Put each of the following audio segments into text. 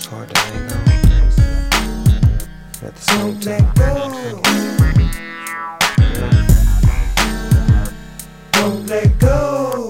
it's hard to hang on at the same time. Don't let go.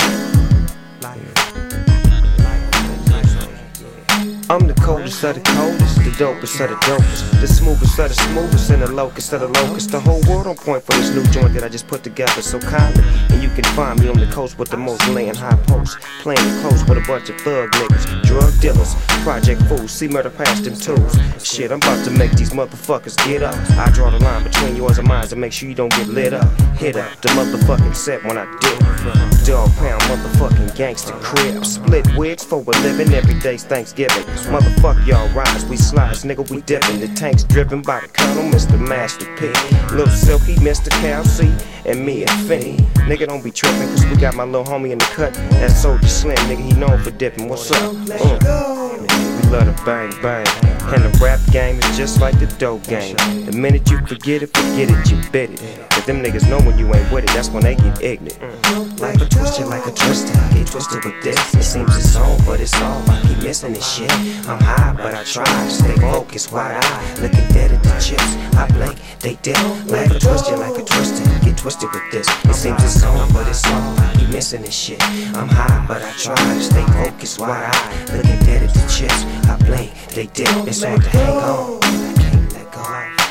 I'm the coldest of the coldest, the dopest of the dopest, the smoothest of the smoothest, and the locust of the locust. The whole world on point for this new joint that I just put together so kindly. And you can find me on the coast with the most laying high posts, playing it close with a bunch of thug niggas, drug dealers, project fools, see murder past them tools. Shit, I'm about to make these motherfuckers get up. I draw the line between yours and mine to make sure you don't get lit up. Hit up the motherfucking set when I dip. Dog pound motherfucking gangster crib. Split wigs for a living, every day's Thanksgiving. Motherfuck y'all rise, we slides, nigga, we dipping. The tank's driven by the Colonel, Mr. Master P. Lil Silky, Mr. Cal C, and me and Finny. Nigga, don't be tripping, cause we got my little homie in the cut. That Soldier Slim, nigga, he known for dipping. What's up? We love to bang bang. And the rap game is just like the dope game. The minute you forget it, you bit it. But them niggas know when you ain't with it, that's when they get ignorant. Life a twister like a twister, get twisted with this. It seems it's on, but it's off, I keep missing this shit. I'm high, but I try to stay focused, wide eye, looking dead at the chips. I blink, they dip. Life a twister like a twister, get twisted with this. It seems it's on, but it's off, I keep missing this shit. I'm high, but I try to stay focused, wide eye, looking dead at the chips. I blink, they dip. It's hard to hang on, I can't let go.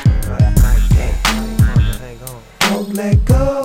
Don't let go.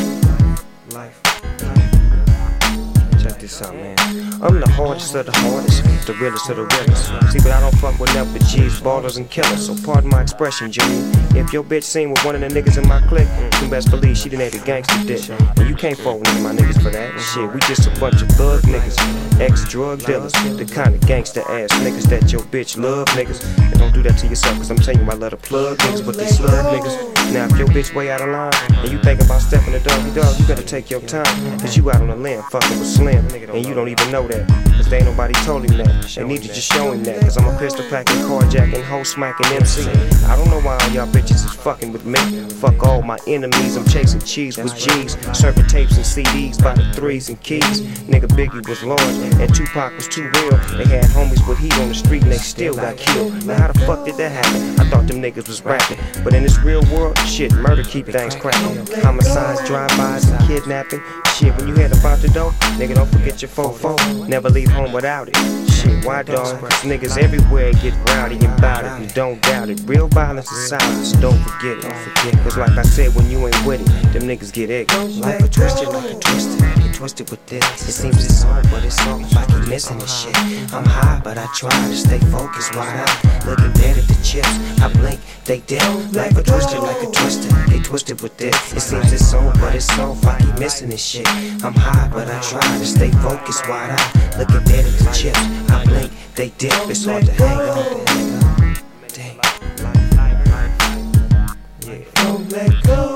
Check this out, man. I'm the hardest of the hardest, the realest of the realest. See, but I don't fuck with nothing but G's, ballers, and killers. So pardon my expression, Junior. If your bitch seen with one of the niggas in my clique, you best believe she done ate a gangster dick. And you can't fault none of my niggas for that. Shit, we just a bunch of thug niggas, ex-drug dealers, the kind of gangster ass niggas that your bitch love niggas. And don't do that to yourself, cause I'm telling you I love to plug niggas, but these slug niggas. Now if your bitch way out of line, and you think about stepping the doggy dog, you better take your time. Cause you out on the limb, fucking with Slim, and you don't even know that. Cause they ain't nobody told him that. They need to just show him that. Cause I'm a pistol packing, carjacking, hoe smacking MC. I don't know why all y'all bitches is fucking with me. Fuck all my enemies, I'm chasing cheese with G's, serving tapes and CDs by the threes and keys. Nigga Biggie was large and Tupac was too real. They had homies with heat on the street and they still got killed. Now how the fuck did that happen? I thought them niggas was rapping, but in this real world, shit, murder keep things cracking. Homicides, drive-bys, and kidnapping. Shit, when you head about the door, nigga, don't forget your 4-4. Never leave home without it. Shit, why dog? Cause niggas everywhere get rowdy about it, and don't doubt it. Real violence is silence, don't forget it. Cause like I said, when you ain't with it, them niggas get ignorant. Life a twister like a twister, get twisted with this. It seems it's on, but it's off, I keep missing this shit. I'm high, but I try to stay focused, wide eye, looking dead at the chips. I blink, they dip. Life a twister like a twister, get twisted with this. It seems it's on, but it's off, I keep missing this shit. I'm high, but I try to stay focused, wide eye, looking dead at the chips. I blink, they dip. It's hard to hang on. Damn. Yeah. Don't let go.